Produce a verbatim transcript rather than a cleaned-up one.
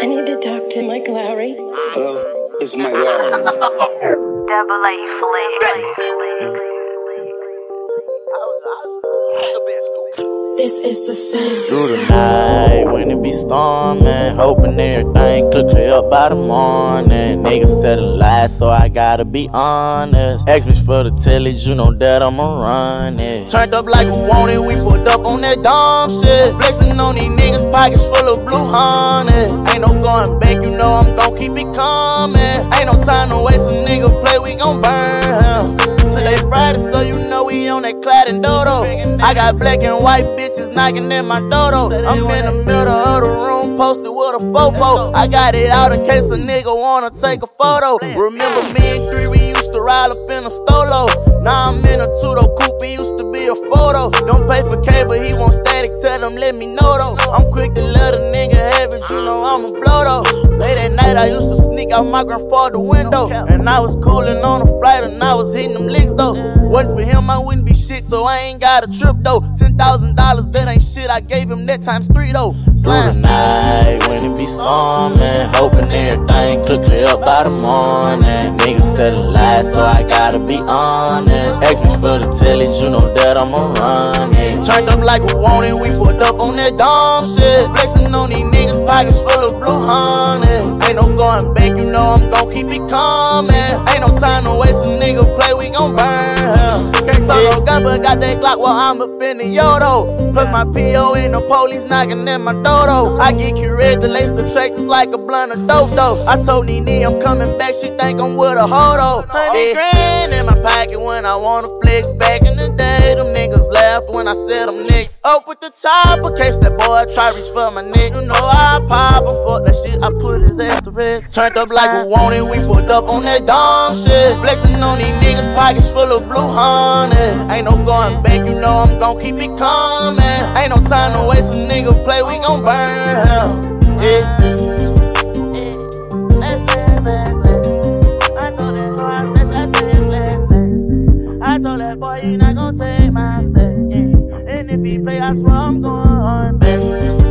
I need to talk to Mike Lowry. Hello, it's Mike Lowry. Double A Flex. This is the sound. Through the night when it be storming, hoping everything could clear up by the morning. Niggas telling lies, so I gotta be honest. Ask me for the tellage, you know that I'ma run it. Turned up like we wanted, we pulled up on that dumb shit. Flexing on these niggas, pockets full of blue honey. Ain't no going back, you know I'm gon' keep it coming. Ain't no time to waste, a nigga play, we gon' burn him. Today Friday, so you know we on that clad and dodo. I got black and white bitches knocking in my dodo. I'm in the middle of the room, posted with a fofo. I got it out in case a nigga wanna take a photo. Remember me and three, we used to ride up in a stolo. Now I'm in a two-door coupe, it used to be a photo. Don't pay for cable, he want static, tell him let me know though. I'm quick to let a nigga have it, you know I'm a blow though. Late at night, I used to sneak out my grandfather's window. And I was cooling on a flight and I was hitting them licks though. Wasn't for him, I wouldn't be shit, so I ain't got a trip though. Ten thousand dollars, that ain't shit, I gave him that times three though. Through the night when it be storming, hoping everything could clear up by the morning. Niggas telling lies, so I gotta be honest. Ask me for the tellage, you know that I'ma run it. Turned up like we wanted, we pulled up on that dumb shit. Flexing on these niggas, pockets full of blue honey. Ain't no going back, you know I'm gon' keep it coming. Ain't no time to waste, a nigga play, we gon' burn him. Can't talk no gun, but got that Glock while I'm up in the Yodo. Plus my P O and the police knocking at my dodo. I get curious to lace the track just like a blunt of dope though. I told Nene I'm coming back, she think I'm with a hodo. Hundred grand in my pocket when I wanna flex. Back in the day, them niggas laughed when I said them nicks. Up with the chopper, case that boy try reach for my neck. You know I pop him, fuck that shit, I put his ass to rest. Turned up like we wanted, we pulled up on that dumb shit. Flexing on these niggas, pockets full of blue honey. Ain't no going back, you know I'm gon' keep it coming. Ain't no time to waste, a nigga play, we gon' burn him. Yeah. I told that boy he not gon' take my set, yeah. And if he play, I swear I'm going back.